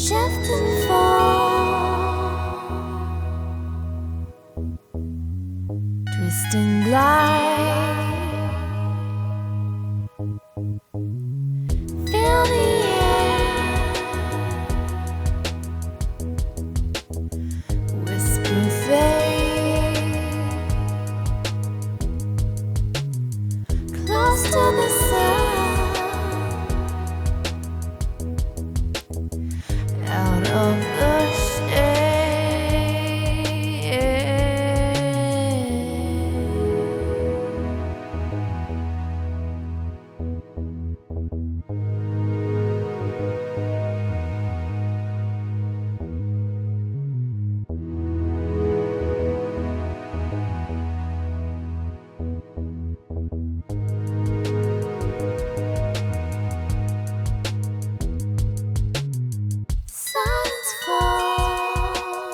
shift and fall, twist and glide. Feel the air, whisper fade, close to the sun, out of the shade. Silence falls,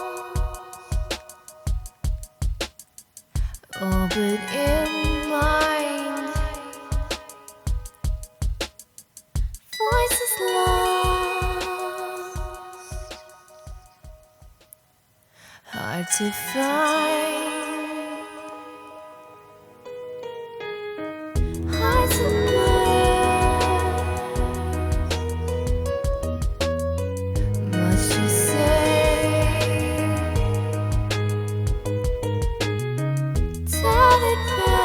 orbit in mind, voices lost, hard to find, hearts of much to say. Tell it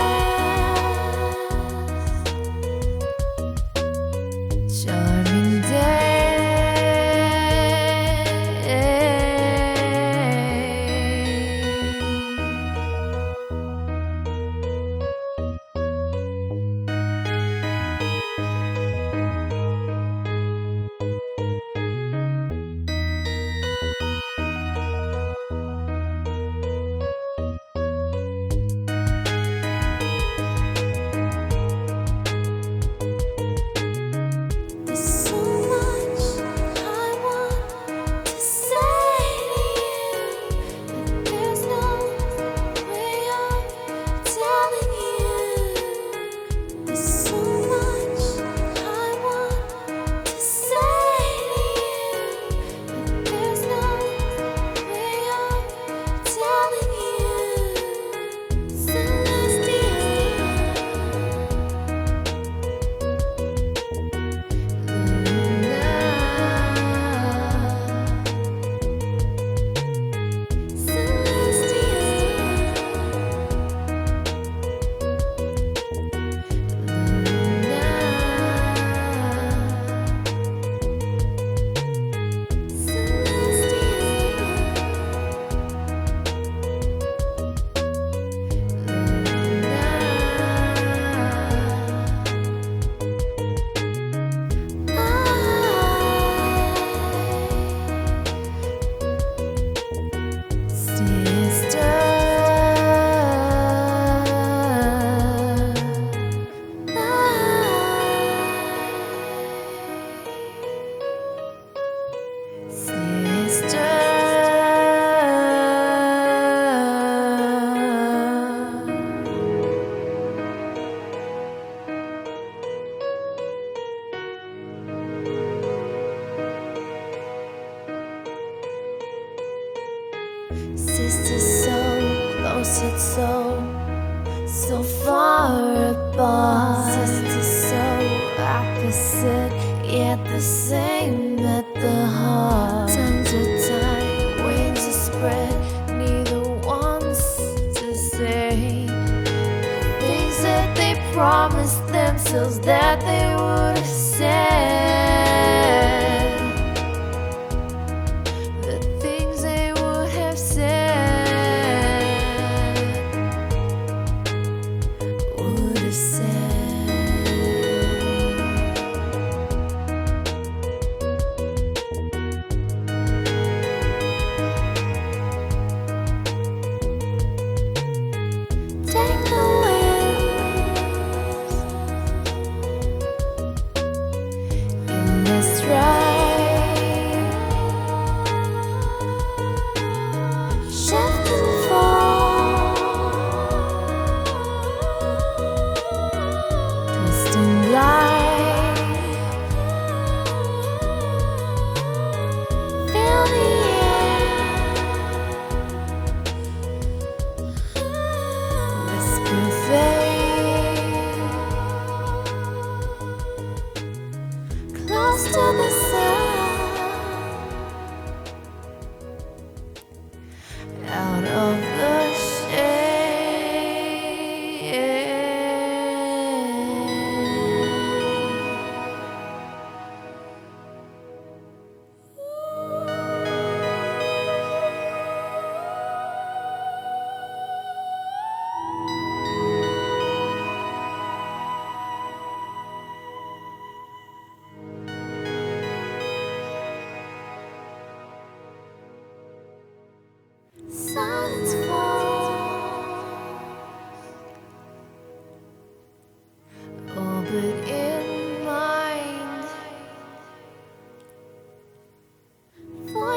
best. Charming day. There's so much I want to say to you, but there's no way of telling you. There's so much I want to say to you, but there's no way of telling you. Celestial. Sisters so close yet so far apart. Sisters so opposite yet the same at the heart. Tongues are tied, wings are spread, neither wants to say things that they promised themselves that they would have said. The things they would have said, would have said. Take the wings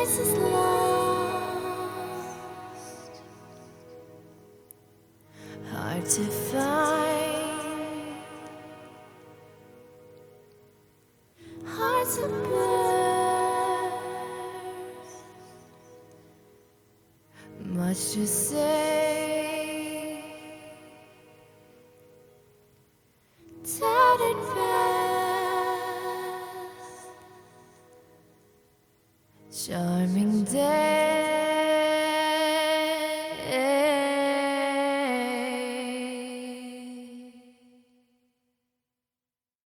traces lost, hard to find, hearts that burst, much to say, tattered past, charming day.